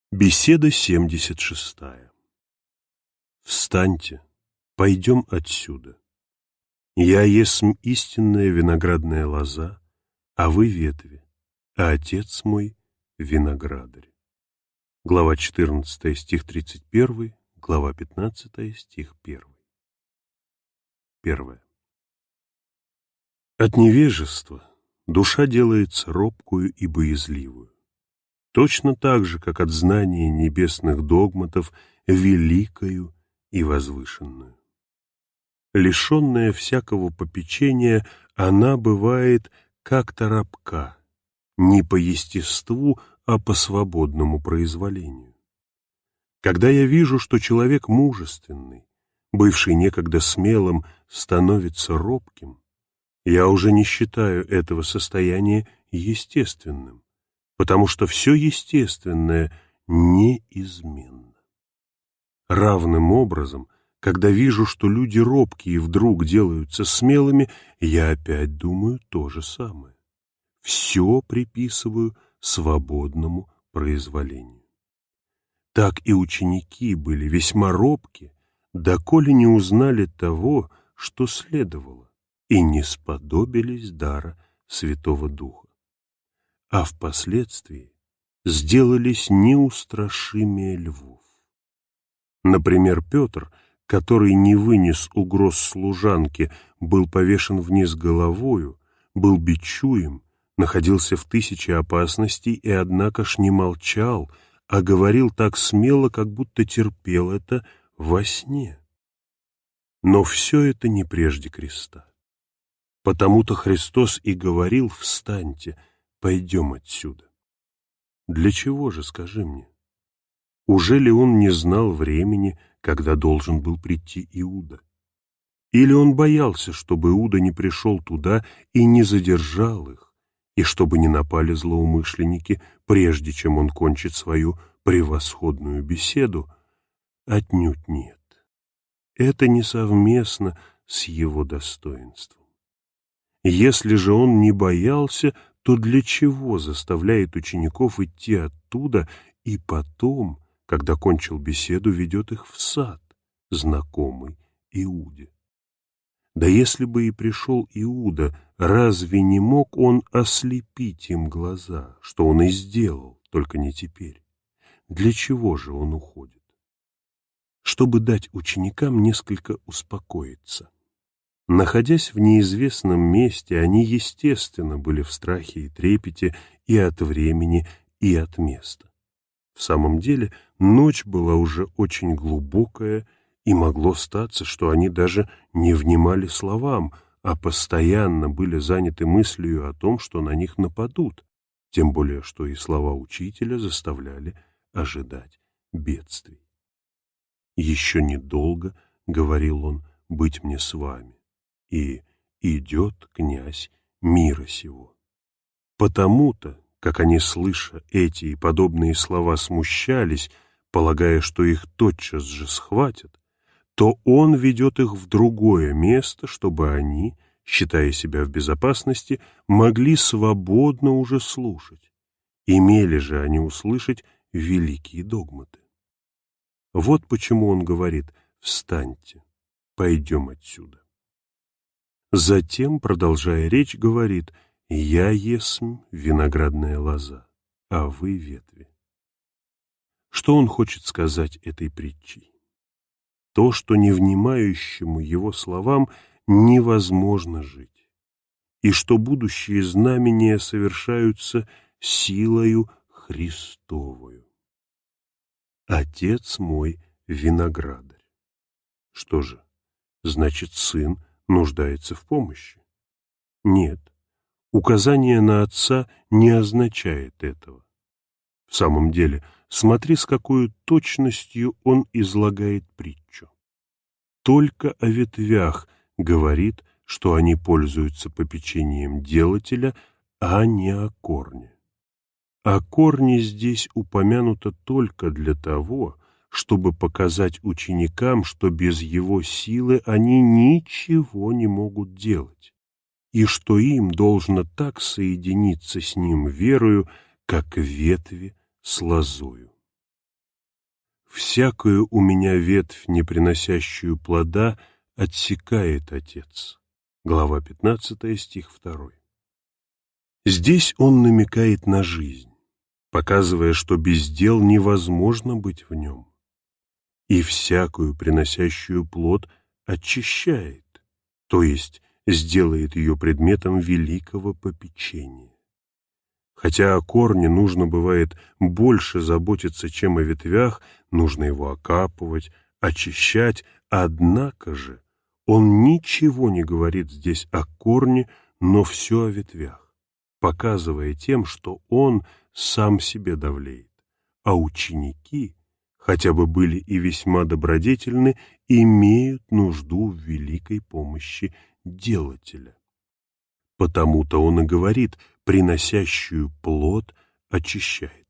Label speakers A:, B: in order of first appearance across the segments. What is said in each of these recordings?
A: Беседа 76. Встаньте, пойдем отсюда. Я есмь истинная виноградная лоза, а вы ветви, а Отец мой виноградарь. Глава 14, стих 31, глава 15, стих 1. 1. От невежества душа делается робкую и боязливую, точно так же, как от знания небесных догматов великою и возвышенную. Лишенная всякого попечения, она бывает как-то рабка, не по естеству, а по свободному произволению. Когда я вижу, что человек мужественный, бывший некогда смелым, становится робким, я уже не считаю этого состояния естественным, потому что все естественное неизменно. Равным образом, когда вижу, что люди робкие вдруг делаются смелыми, я опять думаю то же самое. Все приписываю свободному произволению. Так и ученики были весьма робки, доколе не узнали того, что следовало, и не сподобились дара Святого Духа. А впоследствии сделались неустрашимее львов. Например, Петр, который не вынес угроз служанки, был повешен вниз головою, был бичуем, находился в 1000 опасностей и, однако ж, не молчал, а говорил так смело, как будто терпел это во сне. Но все это не прежде креста. Потому-то Христос и говорил: «Встаньте, пойдем отсюда». Для чего же, скажи мне? Ужели он не знал времени, когда должен был прийти Иуда? Или он боялся, чтобы Иуда не пришел туда и не задержал их, и чтобы не напали злоумышленники, прежде чем он кончит свою превосходную беседу? Отнюдь нет. Это несовместно с его достоинством. Если же он не боялся, то для чего заставляет учеников идти оттуда и потом, когда кончил беседу, ведет их в сад, знакомый Иуде? Да если бы и пришел Иуда, разве не мог он ослепить им глаза, что он и сделал, только не теперь? Для чего же он уходит? Чтобы дать ученикам несколько успокоиться. Находясь в неизвестном месте, они, естественно, были в страхе и трепете и от времени, и от места. В самом деле, ночь была уже очень глубокая, и могло статься, что они даже не внимали словам, а постоянно были заняты мыслью о том, что на них нападут, тем более, что и слова учителя заставляли ожидать бедствий. «Еще недолго, — говорил он, — быть мне с вами, и идет князь мира сего». Потому-то, как они, слыша эти и подобные слова, смущались, полагая, что их тотчас же схватят, то он ведет их в другое место, чтобы они, считая себя в безопасности, могли свободно уже слушать. Имели же они услышать великие догматы. Вот почему он говорит: «Встаньте, пойдем отсюда». Затем, продолжая речь, говорит: «Я есмь виноградная лоза, а вы ветви». Что он хочет сказать этой притчей? То, что невнимающему его словам невозможно жить, и что будущие знамения совершаются силою Христовою. Отец мой виноградарь. Что же, значит, сын нуждается в помощи? Нет, указание на отца не означает этого. В самом деле, смотри, с какой точностью он излагает притчу. Только о ветвях говорит, что они пользуются попечением делателя, а не о корне. О корне здесь упомянуто только для того, чтобы показать ученикам, что без его силы они ничего не могут делать, и что им должно так соединиться с ним верою, как ветви с лозою. всякую у меня ветвь, не приносящую плода, отсекает Отец». Глава 15, стих 2. Здесь он намекает на жизнь, показывая, что без дел невозможно быть в нем. И всякую приносящую плод очищает, то есть сделает ее предметом великого попечения. Хотя о корне нужно бывает больше заботиться, чем о ветвях, нужно его окапывать, очищать, однако же он ничего не говорит здесь о корне, но все о ветвях, показывая тем, что он сам себе давлеет, а ученики, хотя бы были и весьма добродетельны, имеют нужду в великой помощи делателя. Потому-то он и говорит: приносящую плод очищает.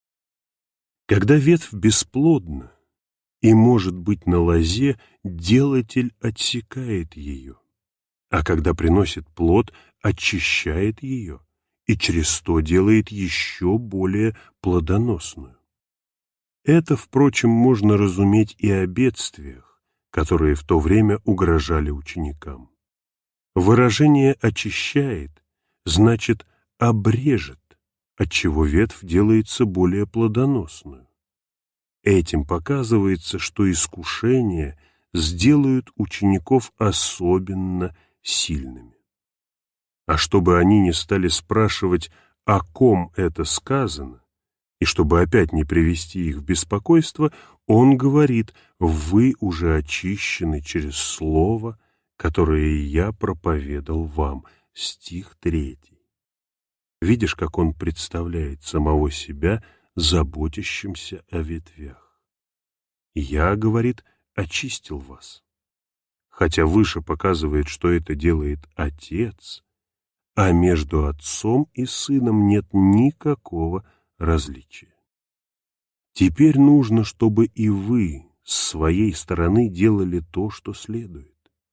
A: Когда ветвь бесплодна и может быть на лозе, делатель отсекает ее, а когда приносит плод, очищает ее и через то делает еще более плодоносную. Это, впрочем, можно разуметь и о бедствиях, которые в то время угрожали ученикам. Выражение «очищает» значит «обрежет», отчего ветвь делается более плодоносную. Этим показывается, что искушения сделают учеников особенно сильными. А чтобы они не стали спрашивать, о ком это сказано, и чтобы опять не привести их в беспокойство, он говорит: «Вы уже очищены через слово, которое я проповедал вам». Стих 3. Видишь, как он представляет самого себя заботящимся о ветвях. «Я, — говорит, — очистил вас». Хотя выше показывает, что это делает Отец, а между Отцом и Сыном нет никакого различия. Теперь нужно, чтобы и вы с своей стороны делали то, что следует.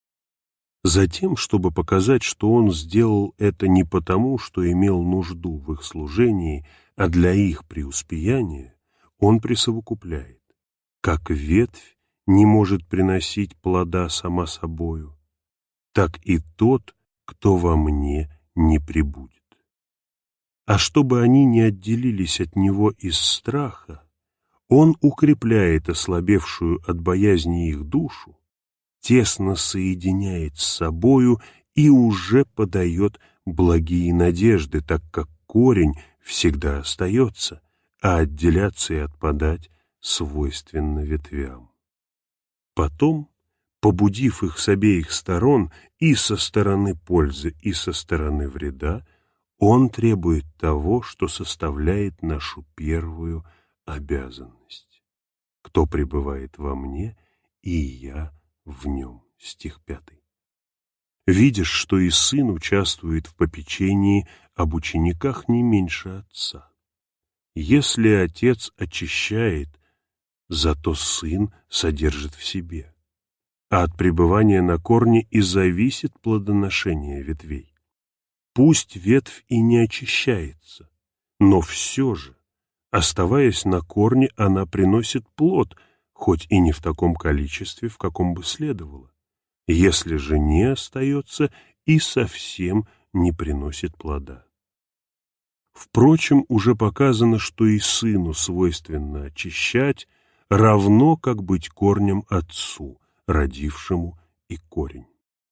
A: Затем, чтобы показать, что он сделал это не потому, что имел нужду в их служении, а для их преуспеяния, он присовокупляет: как ветвь не может приносить плода сама собою, так и тот, кто во мне не пребудет. А чтобы они не отделились от него из страха, он укрепляет ослабевшую от боязни их душу, тесно соединяет с собою и уже подает благие надежды, так как корень всегда остается, а отделяться и отпадать свойственно ветвям. Потом, побудив их с обеих сторон, и со стороны пользы, и со стороны вреда, он требует того, что составляет нашу первую обязанность. «Кто пребывает во мне, и я в нем». Стих 5. Видишь, что и сын участвует в попечении об учениках не меньше отца. Если отец очищает, зато сын содержит в себе, а от пребывания на корне и зависит плодоношение ветвей. Пусть ветвь и не очищается, но все же, оставаясь на корне, она приносит плод, хоть и не в таком количестве, в каком бы следовало. Если же не остается, и совсем не приносит плода. Впрочем, уже показано, что и сыну свойственно очищать, равно как быть корнем отцу, родившему и корень.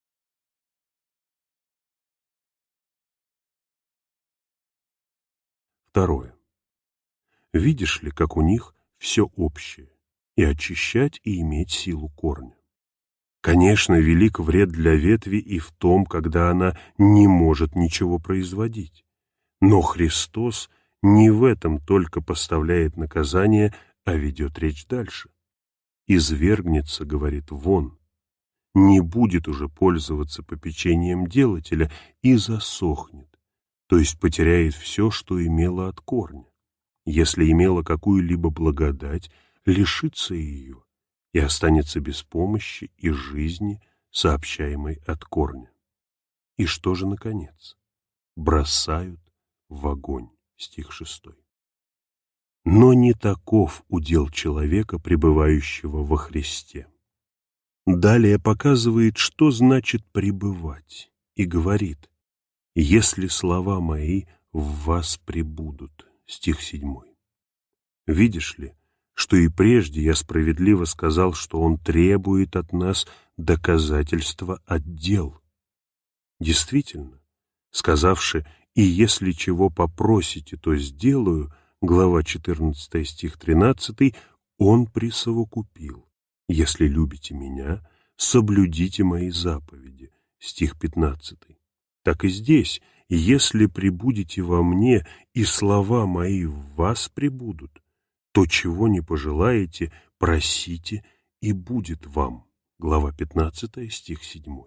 A: Второе. Видишь ли, как у них все общее, и очищать, и иметь силу корня. Конечно, велик вред для ветви и в том, когда она не может ничего производить. Но Христос не в этом только поставляет наказание, а ведет речь дальше. «Извергнется, — говорит, — вон, не будет уже пользоваться попечением делателя и засохнет, то есть потеряет все, что имело от корня. Если имела какую-либо благодать, лишится ее и останется без помощи и жизни, сообщаемой от корня. И что же, наконец? Бросают в огонь». Стих 6. Но не таков удел человека, пребывающего во Христе. Далее показывает, что значит пребывать, и говорит: «Если слова мои в вас пребудут». Стих 7. Видишь ли, что и прежде я справедливо сказал, что он требует от нас доказательства от дел. Действительно, сказавши: «И если чего попросите, то сделаю», глава 14, стих 13, он присовокупил: «Если любите меня, соблюдите мои заповеди», стих 15. Так и здесь: «Если пребудете во мне, и слова мои в вас пребудут, то чего не пожелаете, просите, и будет вам», глава 15, стих 7.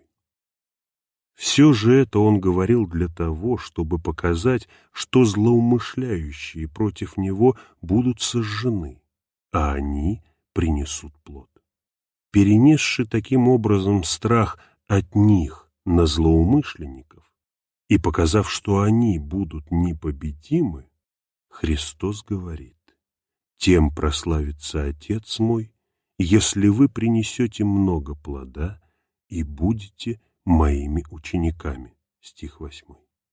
A: Все же это он говорил для того, чтобы показать, что злоумышляющие против него будут сожжены, а они принесут плод. Перенесши таким образом страх от них на злоумышленников и показав, что они будут непобедимы, Христос говорит: «Тем прославится Отец мой, если вы принесете много плода и будете моими учениками». Стих 8.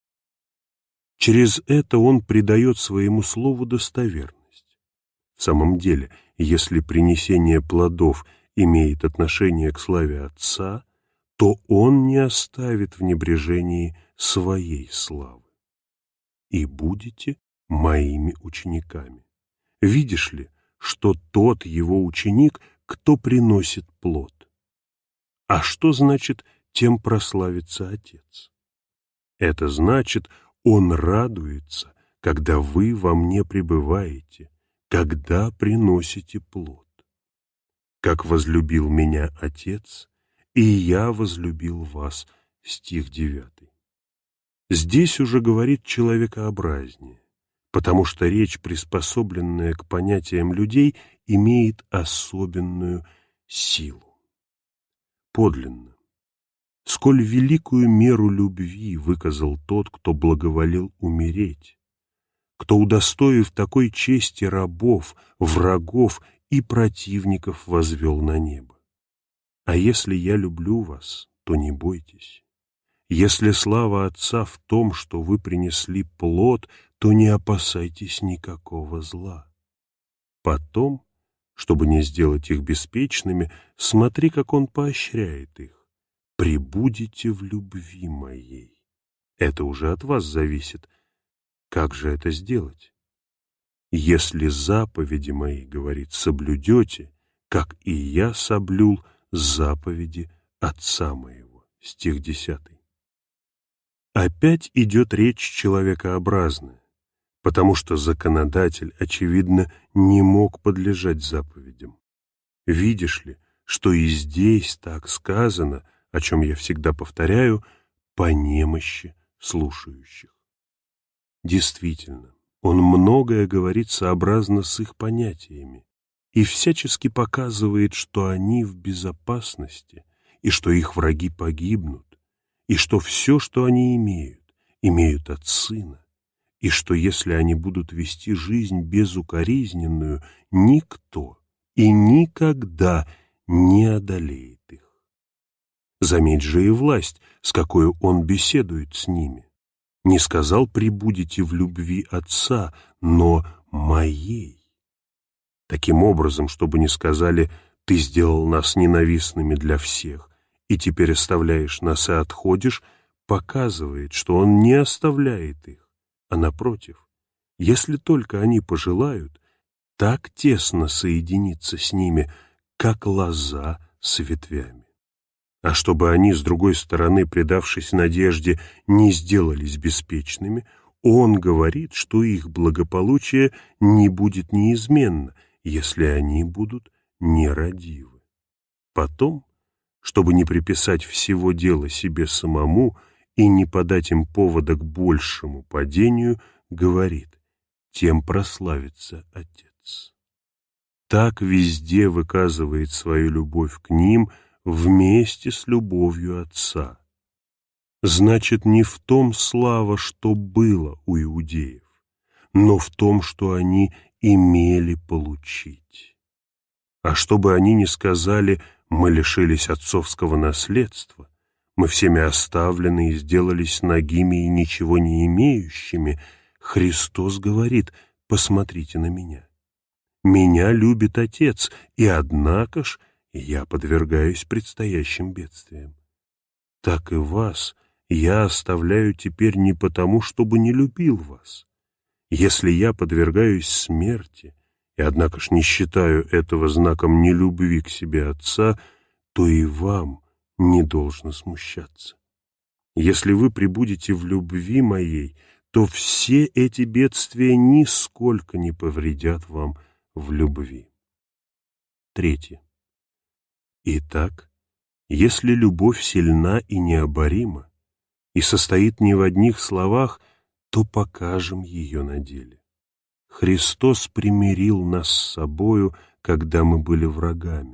A: Через это он придает своему слову достоверность. В самом деле, если принесение плодов имеет отношение к славе Отца, то он не оставит в небрежении своей славы. «И будете моими учениками». Видишь ли, что тот его ученик, кто приносит плод. А что значит «тем прославится Отец»? Это значит, Он радуется, когда вы во мне пребываете, когда приносите плод. «Как возлюбил меня Отец, и я возлюбил вас». Стих 9. Здесь уже говорит человекообразнее, потому что речь, приспособленная к понятиям людей, имеет особенную силу. Подлинно, сколь великую меру любви выказал тот, кто благоволил умереть, кто, удостоив такой чести рабов, врагов и противников, возвел на небо. А если я люблю вас, то не бойтесь. Если слава Отца в том, что вы принесли плод, то не опасайтесь никакого зла. Потом, чтобы не сделать их беспечными, смотри, как Он поощряет их. «Пребудете в любви моей». Это уже от вас зависит. Как же это сделать? «Если заповеди мои, — говорит, — соблюдете, как и я соблюл заповеди Отца моего». Стих 10. Опять идет речь человекообразная, потому что законодатель, очевидно, не мог подлежать заповедям. Видишь ли, что и здесь так сказано, о чем я всегда повторяю, по немощи слушающих. Действительно, он многое говорит сообразно с их понятиями и всячески показывает, что они в безопасности и что их враги погибнут, и что все, что они имеют от Сына, и что если они будут вести жизнь безукоризненную, никто и никогда не одолеет их. Заметь же и власть, с какой он беседует с ними. Не сказал: «пребудете в любви Отца», но «моей». Таким образом, чтобы не сказали: «ты сделал нас ненавистными для всех, и теперь оставляешь нас и отходишь», показывает, что он не оставляет их, а напротив, если только они пожелают, так тесно соединиться с ними, как лоза с ветвями. А чтобы они, с другой стороны, предавшись надежде, не сделались беспечными, он говорит, что их благополучие не будет неизменно, если они будут нерадивы. Потом, чтобы не приписать всего дела себе самому и не подать им повода к большему падению, говорит: «Тем прославится Отец». Так везде выказывает свою любовь к ним вместе с любовью Отца. Значит, не в том слава, что было у иудеев, но в том, что они имели получить. А чтобы они не сказали: мы лишились отцовского наследства, мы всеми оставлены и сделались нагими и ничего не имеющими, Христос говорит: посмотрите на меня. Меня любит Отец, и однако ж я подвергаюсь предстоящим бедствиям. Так и вас я оставляю теперь не потому, чтобы не любил вас. Если я подвергаюсь смерти, и однако ж не считаю этого знаком нелюбви к себе Отца, то и вам не должно смущаться. Если вы пребудете в любви моей, то все эти бедствия нисколько не повредят вам в любви. 3. Итак, если любовь сильна и необорима, и состоит не в одних словах, то покажем ее на деле. Христос примирил нас с собою, когда мы были врагами.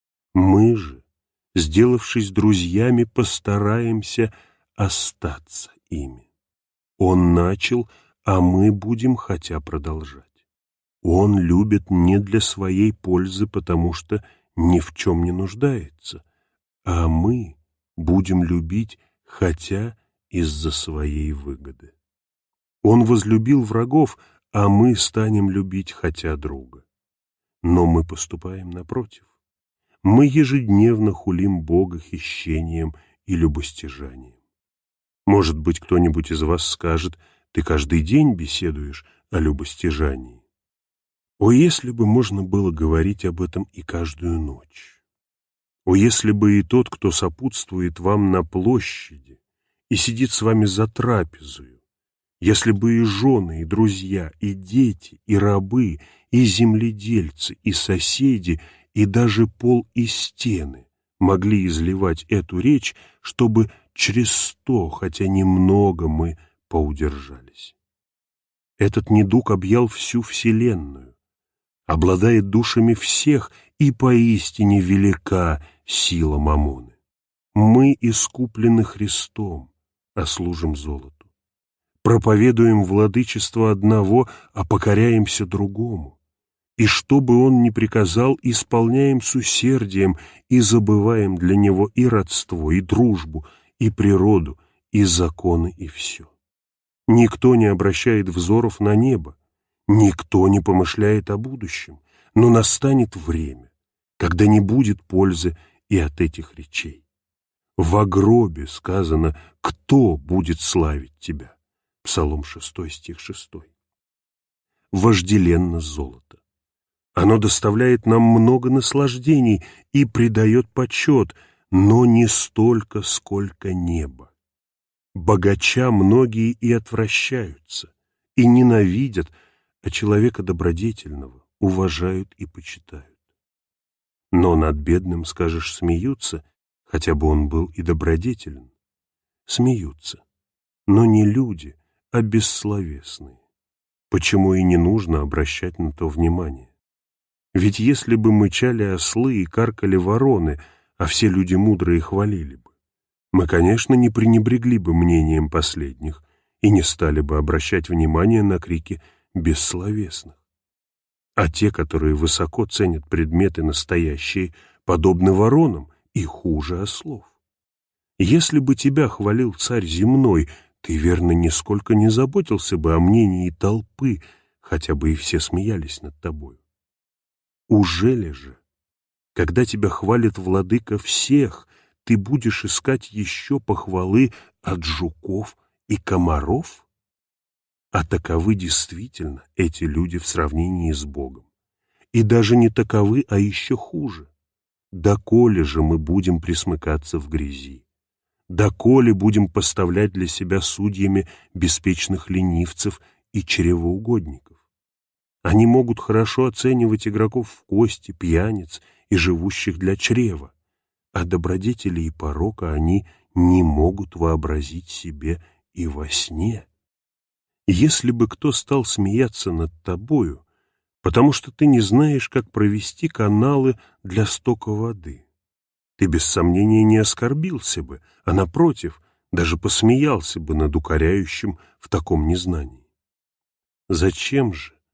A: Мы же, сделавшись друзьями, постараемся остаться ими. Он начал, а мы будем хотя продолжать. Он любит не для своей пользы, потому что ни в чем не нуждается, а мы будем любить хотя из-за своей выгоды. Он возлюбил врагов, а мы станем любить хотя друга. Но мы поступаем напротив. Мы ежедневно хулим Бога хищением и любостяжанием. Может быть, кто-нибудь из вас скажет: ты каждый день беседуешь о любостяжании. О, если бы можно было говорить об этом и каждую ночь! О, если бы и тот, кто сопутствует вам на площади и сидит с вами за трапезою, если бы и жены, и друзья, и дети, и рабы, и земледельцы, и соседи, и даже пол и стены могли изливать эту речь, чтобы через 100, хотя немного, мы поудержались. Этот недуг объял всю вселенную, обладает душами всех, и поистине велика сила мамоны. Мы искуплены Христом, а служим золоту. Проповедуем владычество одного, а покоряемся другому. И что бы он ни приказал, исполняем с усердием и забываем для него и родство, и дружбу, и природу, и законы, и все. Никто не обращает взоров на небо, никто не помышляет о будущем, но настанет время, когда не будет пользы и от этих речей. Во гробе сказано: кто будет славить тебя? Псалом 6, стих 6. Вожделенно золото. Оно доставляет нам много наслаждений и придает почет, но не столько, сколько небо. Богача многие и отвращаются, и ненавидят, а человека добродетельного уважают и почитают. Но над бедным, скажешь, смеются, хотя бы он был и добродетелен. Смеются, но не люди, а бессловесные. Почему и не нужно обращать на то внимание? Ведь если бы мычали ослы и каркали вороны, а все люди мудрые хвалили бы, мы, конечно, не пренебрегли бы мнением последних и не стали бы обращать внимание на крики бессловесных. А те, которые высоко ценят предметы настоящие, подобны воронам и хуже ослов. Если бы тебя хвалил царь земной, ты, верно, нисколько не заботился бы о мнении толпы, хотя бы и все смеялись над тобою. Ужели же, когда тебя хвалит владыка всех, ты будешь искать еще похвалы от жуков и комаров? А таковы действительно эти люди в сравнении с Богом. И даже не таковы, а еще хуже. Доколе же мы будем присмыкаться в грязи? Доколе будем поставлять для себя судьями беспечных ленивцев и чревоугодников? Они могут хорошо оценивать игроков в кости, пьяниц и живущих для чрева, а добродетели и порока они не могут вообразить себе и во сне. Если бы кто стал смеяться над тобою, потому что ты не знаешь, как провести каналы для стока воды, ты без сомнения не оскорбился бы, а, напротив, даже посмеялся бы над укоряющим в таком незнании. Зачем же,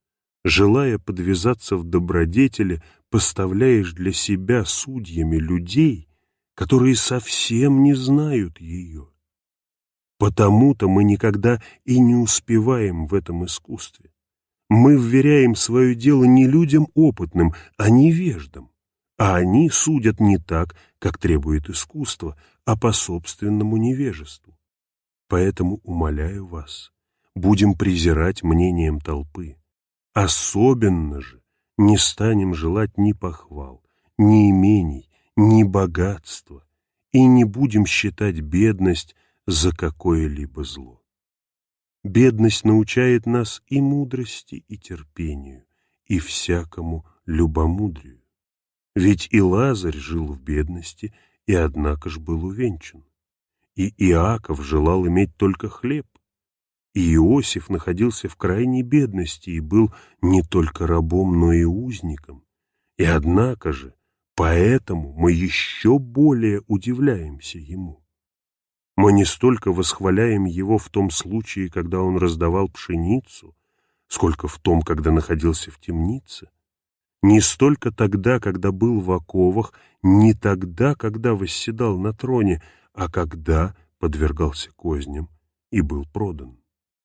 A: Желая подвязаться в добродетели, поставляешь для себя судьями людей, которые совсем не знают ее. Потому-то мы никогда и не успеваем в этом искусстве. Мы вверяем свое дело не людям опытным, а невеждам, а они судят не так, как требует искусство, а по собственному невежеству. Поэтому умоляю вас, будем презирать мнением толпы. Особенно же не станем желать ни похвал, ни имений, ни богатства, и не будем считать бедность за какое-либо зло. Бедность научает нас и мудрости, и терпению, и всякому любомудрию. Ведь и Лазарь жил в бедности, и однако ж был увенчан. И Иаков желал иметь только хлеб, и Иосиф находился в крайней бедности и был не только рабом, но и узником. И однако же, поэтому мы еще более удивляемся ему. Мы не столько восхваляем его в том случае, когда он раздавал пшеницу, сколько в том, когда находился в темнице. Не столько тогда, когда был в оковах, не тогда, когда восседал на троне, а когда подвергался козням и был продан.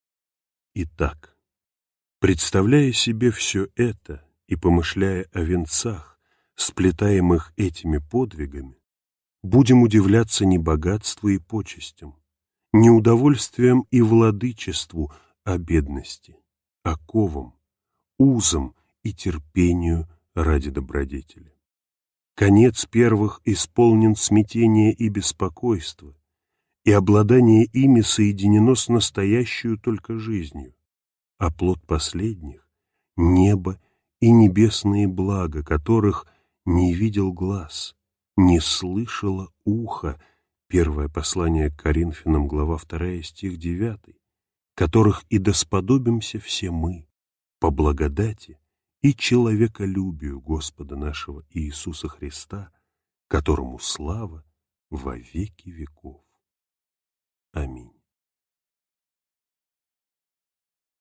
A: Итак, представляя себе все это и помышляя о венцах, сплетаемых этими подвигами, будем удивляться не богатству и почестям, не удовольствием и владычеству, а бедности, оковам, узам и терпению ради добродетели. Конец первых исполнен смятения и беспокойства, и обладание ими соединено с настоящую только жизнью, а плод последних — небо и небесные блага, которых не видел глаз, не слышало ухо, первое послание к Коринфянам, глава 2, стих 9, которых и досподобимся все мы по благодати и человеколюбию Господа нашего Иисуса Христа, которому слава во веки веков. Аминь.